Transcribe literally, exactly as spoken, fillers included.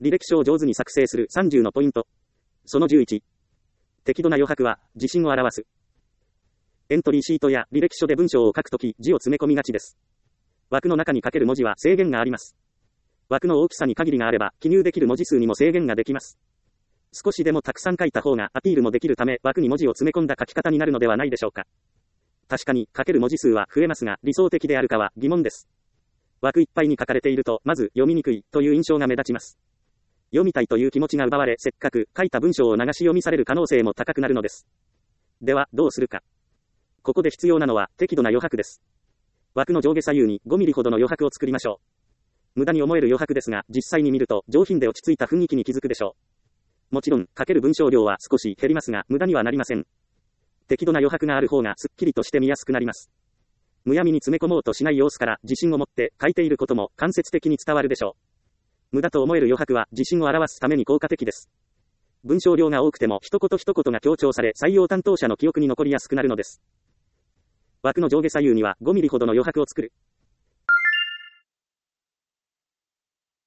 履歴書を上手に作成するさんじゅうのポイント。そのじゅういち。適度な余白は、自信を表す。エントリーシートや履歴書で文章を書くとき、字を詰め込みがちです。枠の中に書ける文字は制限があります。枠の大きさに限りがあれば、記入できる文字数にも制限ができます。少しでもたくさん書いた方がアピールもできるため、枠に文字を詰め込んだ書き方になるのではないでしょうか。確かに、書ける文字数は増えますが、理想的であるかは疑問です。枠いっぱいに書かれていると、まず読みにくいという印象が目立ちます。読みたいという気持ちが奪われ、せっかく書いた文章を流し読みされる可能性も高くなるのです。では、どうするか。ここで必要なのは、適度な余白です。枠の上下左右にごミリほどの余白を作りましょう。無駄に思える余白ですが、実際に見ると、上品で落ち着いた雰囲気に気づくでしょう。もちろん、書ける文章量は少し減りますが、無駄にはなりません。適度な余白がある方が、すっきりとして見やすくなります。むやみに詰め込もうとしない様子から、自信を持って書いていることも間接的に伝わるでしょう。無駄と思える余白は自信を表すために効果的です。文章量が多くても一言一言が強調され採用担当者の記憶に残りやすくなるのです。枠の上下左右にはごミリほどの余白を作る。